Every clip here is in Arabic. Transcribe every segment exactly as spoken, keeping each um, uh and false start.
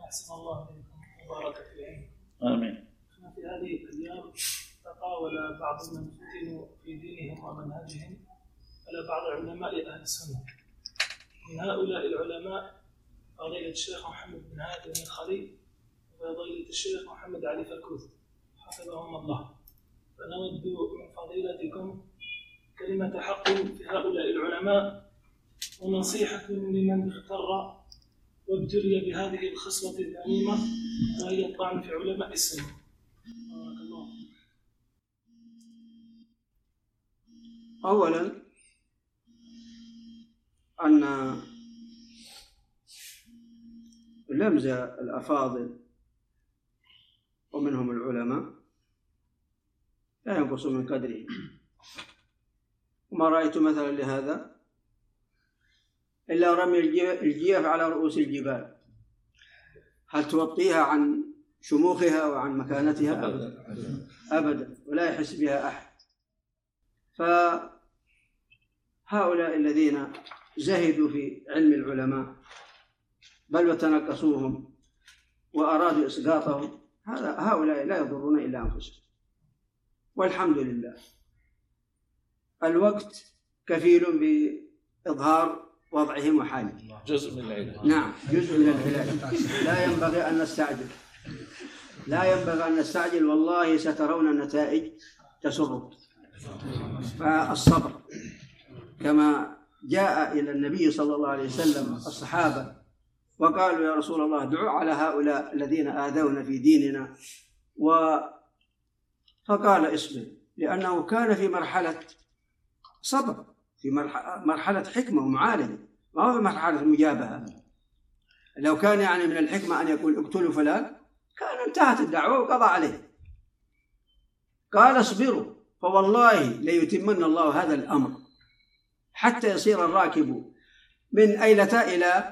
أحسن الله إليكم وبارك فيكم. آمين. في هذه الأيام تطاول بعض من فتنوا في دينهم ومنهجهم على بعض علماء أهل السنة. من هؤلاء العلماء فضيلة الشيخ محمد بن هادي الخليل وفضيلة الشيخ محمد علي فكوث حفظهم الله. فنود من فضيلتكم كلمة حق في هؤلاء العلماء ونصيحة لمن اغتر وابتلي بهذه الخصلة الذميمة وهي الطعن في علماء السنة. بارك الله. أولا أن لمز الأفاضل ومنهم العلماء لا ينقص من قدره، وما رأيت مثلا لهذا إلا رمي الجيف على رؤوس الجبال. هل توطيها عن شموخها وعن مكانتها؟ أبدا أبدا، ولا يحس بها أحد. فهؤلاء الذين زهدوا في علم العلماء بل وتنقصوهم وأرادوا إسقاطهم، هذا هؤلاء لا يضرون إلا أنفسهم، والحمد لله. الوقت كفيل بإظهار وضعهم وحالهم. جزء من العلاج. نعم، جزء من العلاج. لا ينبغي أن نستعجل، لا ينبغي أن نستعجل، والله سترون النتائج تسركم. فالصبر كما جاء إلى النبي صلى الله عليه وسلم الصحابة وقالوا يا رسول الله دعوا على هؤلاء الذين آذونا في ديننا، و فقال اصبر، لأنه كان في مرحلة صبر، في مرحلة حكمة ومعالجة، ما هو في مرحلة مجابهة. لو كان يعني من الحكمة أن يقول اقتلوا فلان كان انتهت الدعوة وقضى عليه. قال اصبروا فوالله ليتمن الله هذا الأمر حتى يصير الراكب من أيلة إلى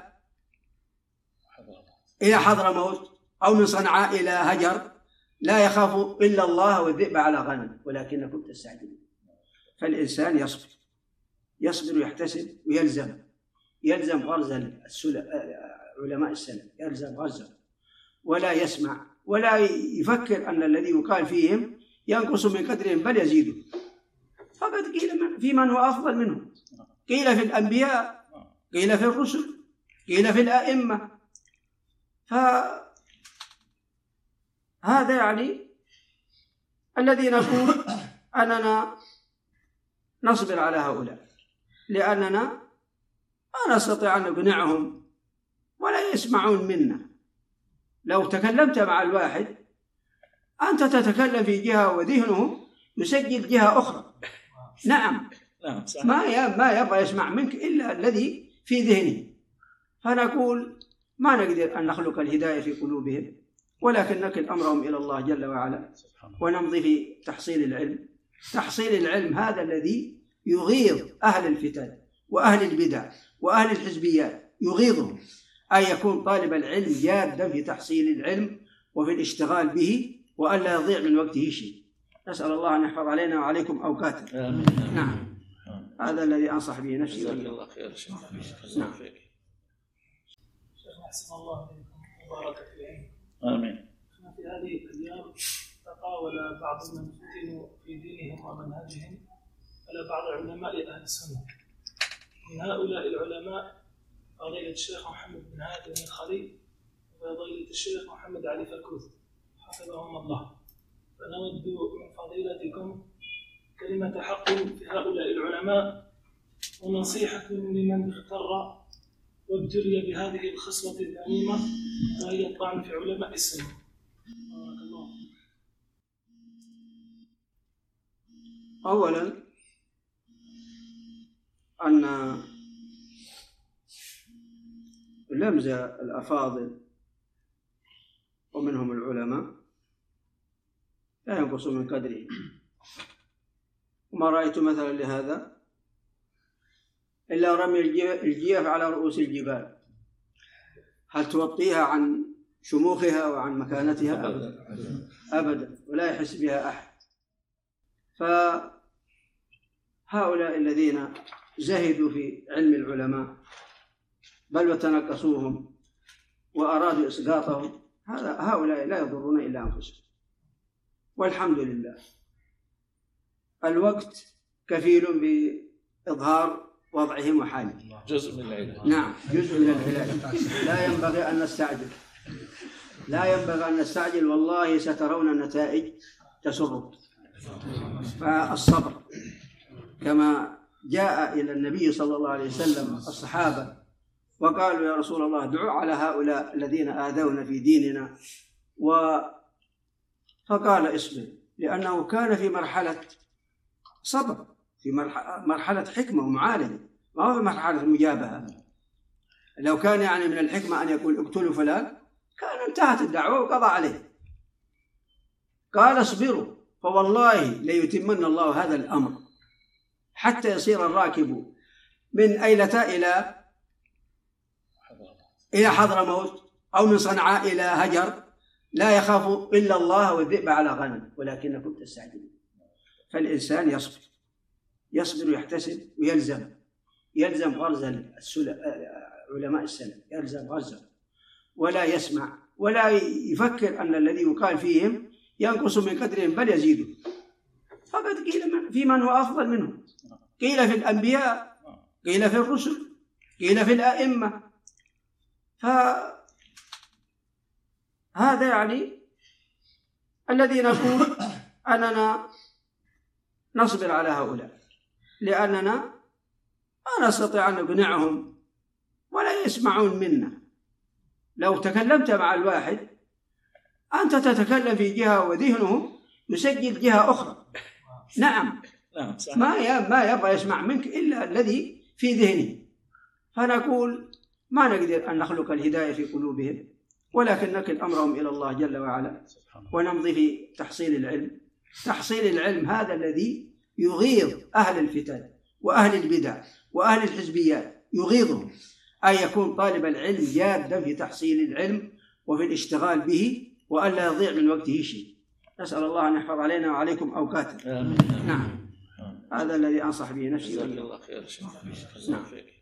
إلى حضرموت أو من صنعاء إلى هجر لا يخاف إلا الله والذئب على غنم ولكنكم تستعجلون. فالإنسان يصبر، يصبر ويحتسب ويلزم، يلزم غرز علماء السلف، يلزم غرزهم ولا يسمع ولا يفكر أن الذي يقال فيهم ينقص من قدرهم بل يزيدون. فقد قيل في من هو أفضل منهم، قيل في الأنبياء، قيل في الرسل، قيل في الأئمة. فهذا يعني الذي نقول أننا نصبر على هؤلاء لأننا ما نستطيع أن نقنعهم ولا يسمعون منا. لو تكلمت مع الواحد أنت تتكلم في جهة وذهنه يسجل جهة أخرى. نعم، ما ما يبغى يسمع منك إلا الذي في ذهنه. فنقول ما نقدر أن نخلق الهداية في قلوبهم، ولكن نكل أمرهم إلى الله جل وعلا ونمضي في تحصيل العلم. تحصيل العلم هذا الذي يغيظ أهل الفتن وأهل البدع وأهل الحزبيات، يغيظهم أن يكون طالب العلم جادا في تحصيل العلم وفي الاشتغال به وأن لا يضيع من وقته شيء. نسأل الله أن يحفظ علينا وعليكم أوقاتنا. نعم، هذا الذي أنصح به نفسي. جزاك الله خير شيخ. نعم. شيخ أحسن الله إليكم وبارك فيكم. آمين. في هذه الأيام تطاول بعض من فتنوا في دينهم ومنهجهم على بعض علماء أهل السنة. من هؤلاء العلماء فضيلة الشيخ محمد بن هادي الخليل وفضيلة الشيخ محمد علي فكوث حفظهم الله. فنود من فضيلتكم كلمة حق في هؤلاء العلماء ونصيحة لمن اغتر وابتلي بهذه الخصلة الذميمة وهي الطعن في علماء السنة. بارك الله. أولا أن لمز الأفاضل ومنهم العلماء لا ينقص من قدره، وما رأيت مثلا لهذا إلا رمي الجيف على رؤوس الجبال. هل توطيها عن شموخها وعن مكانتها؟ أبدا أبدا، ولا يحس بها أحد. فهؤلاء الذين زهدوا في علم العلماء بل وتنقصوهم وأرادوا إسقاطه، هذا هؤلاء لا يضرون إلا أنفسهم. والحمد لله الوقت كفيل بإظهار وضعهم وحالهم. جزء من العلاج. نعم جزء من العلاج. لا ينبغي أن نستعجل، لا ينبغي أن نستعجل، والله سترون النتائج تسركم. فالصبر كما جاء إلى النبي صلى الله عليه وسلم الصحابة وقالوا يا رسول الله دعوا على هؤلاء الذين آذونا في ديننا، و فقال اصبر، لأنه كان في مرحلة صبر، في مرحلة حكمة ومعالجة، ما هو في مرحلة مجابهة. لو كان يعني من الحكمة أن يقول اقتلوا فلان كان انتهت الدعوة وقضى عليه. قال اصبروا فوالله ليتمن الله هذا الأمر حتى يصير الراكب من أيلة إلى إلى حضرموت أو من صنعاء إلى هجر لا يخاف إلا الله والذئب على غنم ولكنكم تستعجلون. فالإنسان يصبر، يصبر ويحتسب ويلزم، يلزم غرز علماء السلف، يلزم غرزه ولا يسمع ولا يفكر أن الذي يقال فيهم ينقص من قدرهم بل يزيدوا. فقد قيل في من هو أفضل منهم، قيل في الأنبياء، قيل في الرسل، قيل في الأئمة. فهذا يعني الذي نقول أننا نصبر على هؤلاء لأننا ما نستطيع أن نقنعهم ولا يسمعون منا. لو تكلمت مع الواحد أنت تتكلم في جهة وذهنه يسجل جهة أخرى. نعم ما ما يبغى يسمع منك إلا الذي في ذهنه. فنقول ما نقدر أن نخلق الهداية في قلوبهم، ولكن نكل أمرهم إلى الله جل وعلا ونمضي في تحصيل العلم. تحصيل العلم هذا الذي يغيظ أهل الفتن وأهل البدع وأهل الحزبيات، يغيظهم أن يكون طالب العلم جادا في تحصيل العلم وفي الاشتغال به وأن لا يضيع من وقته شيء. نسأل الله أن يحفظ علينا وعليكم أوقاتنا. نعم هذا الذي أنصح به نفسي. جزاك الله خير. نعم.